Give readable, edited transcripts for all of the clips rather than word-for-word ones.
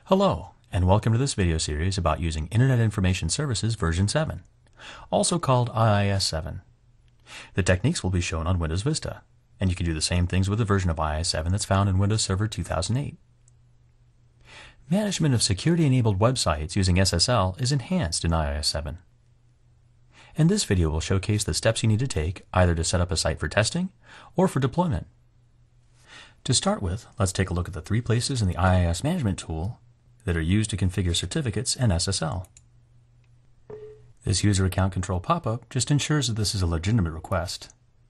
Hello, and welcome to this video series about using Internet Information Services version 7, also called IIS 7. The techniques will be shown on Windows Vista, and you can do the same things with the version of IIS 7 that's found in Windows Server 2008. Management of security-enabled websites using SSL is enhanced in IIS 7. And this video will showcase the steps you need to take either to set up a site for testing or for deployment. To start with, let's take a look at the three places in the IIS management tool that are used to configure certificates and SSL. This user account control pop-up just ensures that this is a legitimate request.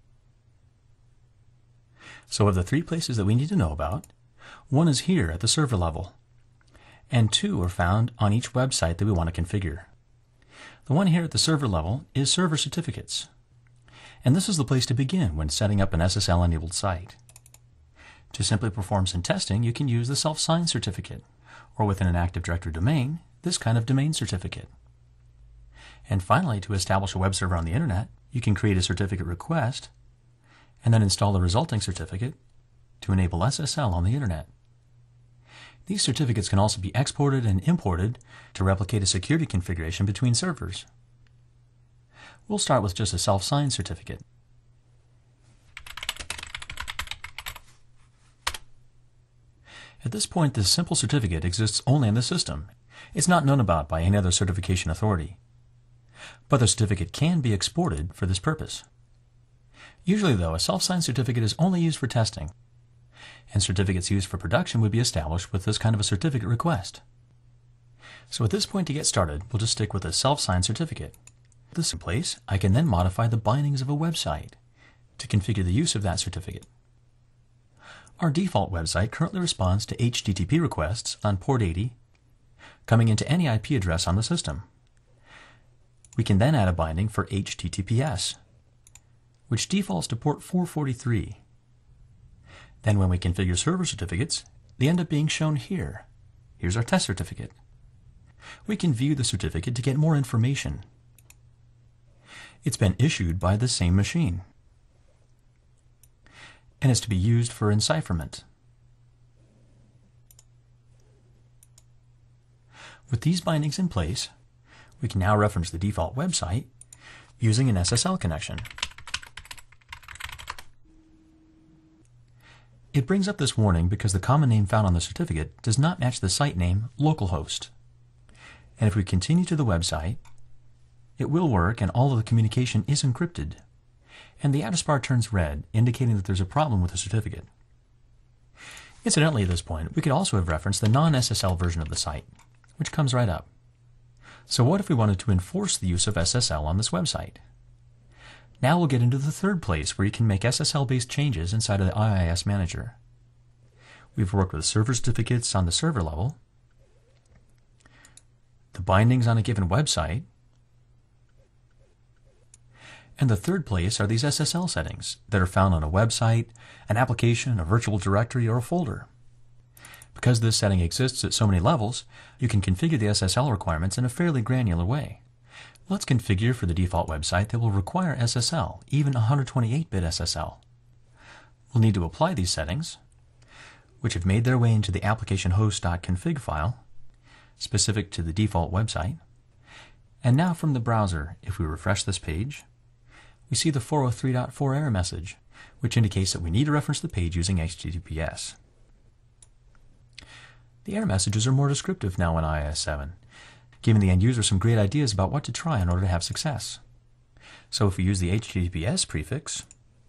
So of the three places that we need to know about, one is here at the server level, and two are found on each website that we want to configure. The one here at the server level is Server Certificates, and this is the place to begin when setting up an SSL-enabled site. To simply perform some testing, you can use the self-signed certificate, or within an Active Directory domain, this kind of domain certificate. And finally, to establish a web server on the internet, you can create a certificate request and then install the resulting certificate to enable SSL on the internet. These certificates can also be exported and imported to replicate a security configuration between servers. We'll start with just a self-signed certificate. At this point, this simple certificate exists only in the system. It's not known about by any other certification authority. But the certificate can be exported for this purpose. Usually, though, a self-signed certificate is only used for testing, and certificates used for production would be established with this kind of a certificate request. So at this point, to get started, we'll just stick with a self-signed certificate. With this in place, I can then modify the bindings of a website to configure the use of that certificate. Our default website currently responds to HTTP requests on port 80, coming into any IP address on the system. We can then add a binding for HTTPS, which defaults to port 443. Then when we configure server certificates, they end up being shown here. Here's our test certificate. We can view the certificate to get more information. It's been issued by the same machine, and is to be used for encipherment. With these bindings in place, we can now reference the default website using an SSL connection. It brings up this warning because the common name found on the certificate does not match the site name localhost. And if we continue to the website, it will work and all of the communication is encrypted. And the address bar turns red, indicating that there's a problem with the certificate. Incidentally, at this point, we could also have referenced the non-SSL version of the site, which comes right up. So what if we wanted to enforce the use of SSL on this website? Now we'll get into the third place where you can make SSL-based changes inside of the IIS Manager. We've worked with server certificates on the server level, the bindings on a given website, and the third place are these SSL settings that are found on a website, an application, a virtual directory, or a folder. Because this setting exists at so many levels, you can configure the SSL requirements in a fairly granular way. Let's configure for the default website that will require SSL, even 128-bit SSL. We'll need to apply these settings, which have made their way into the application host.config file, specific to the default website. And now from the browser, if we refresh this page, we see the 403.4 error message, which indicates that we need to reference the page using HTTPS. The error messages are more descriptive now in IIS 7, giving the end user some great ideas about what to try in order to have success. So if we use the HTTPS prefix,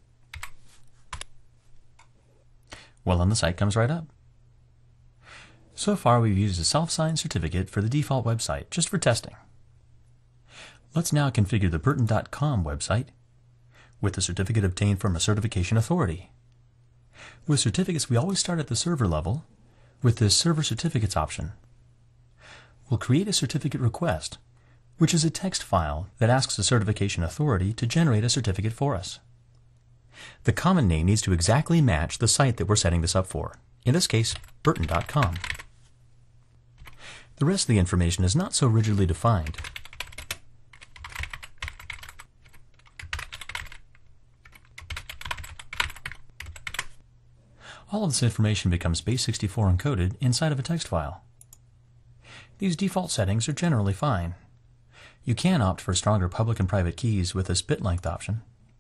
well, then the site comes right up. So far, we've used a self-signed certificate for the default website, just for testing. Let's now configure the Burton.com website with the certificate obtained from a certification authority. With certificates, we always start at the server level with this Server Certificates option. We'll create a certificate request, which is a text file that asks the certification authority to generate a certificate for us. The common name needs to exactly match the site that we're setting this up for, in this case, Burton.com. The rest of the information is not so rigidly defined. All of this information becomes base64 encoded inside of a text file. These default settings are generally fine. You can opt for stronger public and private keys with this bit length option.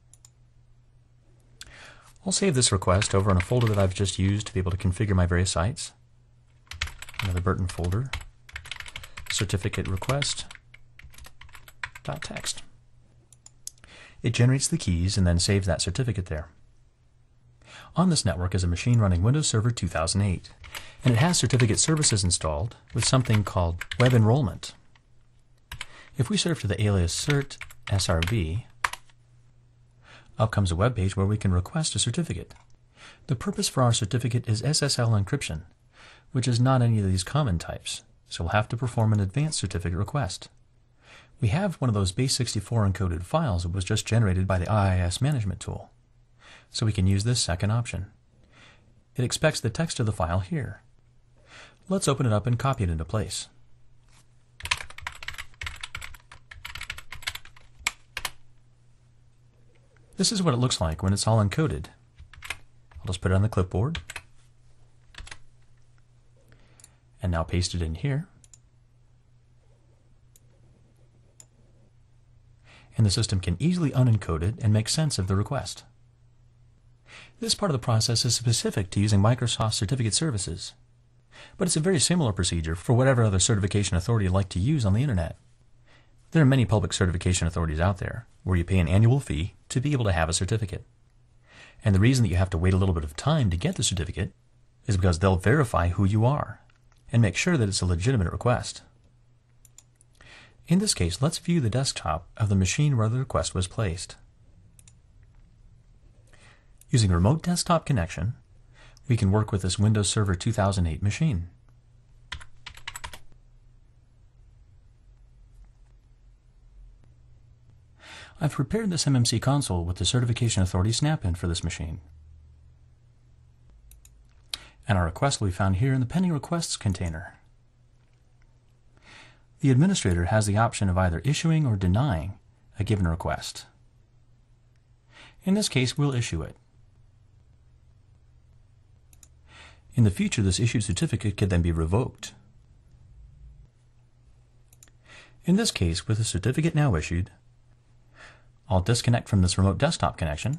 I'll save this request over in a folder that I've just used to be able to configure my various sites. Another Burton folder, certificate request.txt. It generates the keys and then saves that certificate there. On this network is a machine running Windows Server 2008, and it has certificate services installed with something called Web Enrollment. If we serve to the alias cert srv, up comes a web page where we can request a certificate. The purpose for our certificate is SSL encryption, which is not any of these common types, so we'll have to perform an advanced certificate request. We have one of those base64 encoded files that was just generated by the IIS management tool, so we can use this second option. It expects the text of the file here. Let's open it up and copy it into place. This is what it looks like when it's all encoded. I'll just put it on the clipboard and now paste it in here. And the system can easily unencode it and make sense of the request. This part of the process is specific to using Microsoft Certificate Services, but it's a very similar procedure for whatever other certification authority you'd like to use on the internet. There are many public certification authorities out there where you pay an annual fee to be able to have a certificate. And the reason that you have to wait a little bit of time to get the certificate is because they'll verify who you are and make sure that it's a legitimate request. In this case, let's view the desktop of the machine where the request was placed. Using a remote desktop connection, we can work with this Windows Server 2008 machine. I've prepared this MMC console with the Certification Authority snap-in for this machine. And our request will be found here in the Pending Requests container. The administrator has the option of either issuing or denying a given request. In this case, we'll issue it. In the future, this issued certificate could then be revoked. In this case, with the certificate now issued, I'll disconnect from this remote desktop connection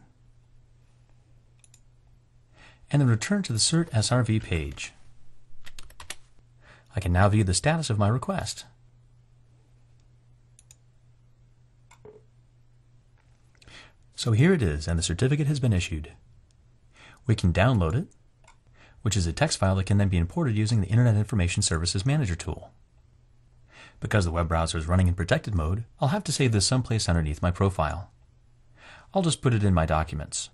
and then return to the Cert SRV page. I can now view the status of my request. So here it is, and the certificate has been issued. We can download it, which is a text file that can then be imported using the Internet Information Services Manager tool. Because the web browser is running in protected mode, I'll have to save this someplace underneath my profile. I'll just put it in my documents.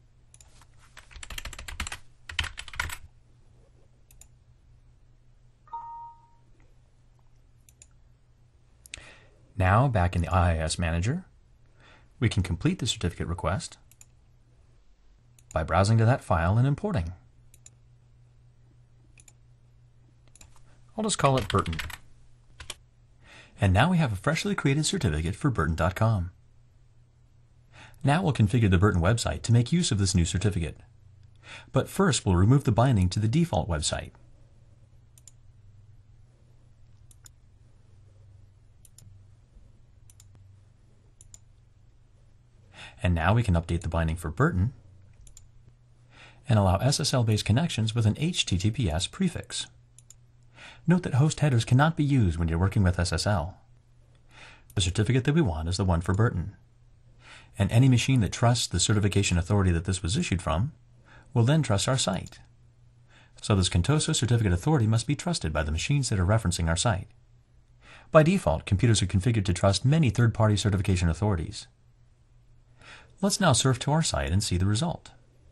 Now, back in the IIS Manager, we can complete the certificate request by browsing to that file and importing. I'll just call it Burton. And now we have a freshly created certificate for Burton.com. Now we'll configure the Burton website to make use of this new certificate. But first we'll remove the binding to the default website. And now we can update the binding for Burton and allow SSL-based connections with an HTTPS prefix. Note that host headers cannot be used when you're working with SSL. The certificate that we want is the one for Burton. And any machine that trusts the certification authority that this was issued from will then trust our site. So this Contoso certificate authority must be trusted by the machines that are referencing our site. By default, computers are configured to trust many third-party certification authorities. Let's now surf to our site and see the result.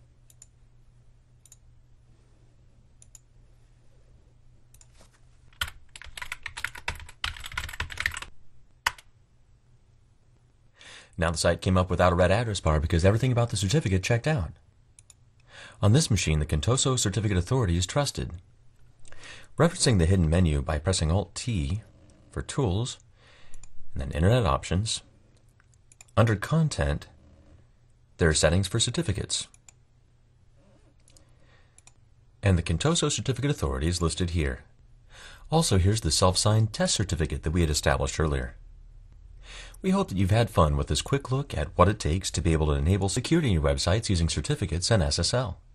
Now the site came up without a red address bar because everything about the certificate checked out. On this machine, the Contoso Certificate Authority is trusted. Referencing the hidden menu by pressing Alt-T for Tools, and then Internet Options, under Content, there are settings for certificates. And the Contoso Certificate Authority is listed here. Also, here's the self-signed test certificate that we had established earlier. We hope that you've had fun with this quick look at what it takes to be able to enable security in your websites using certificates and SSL.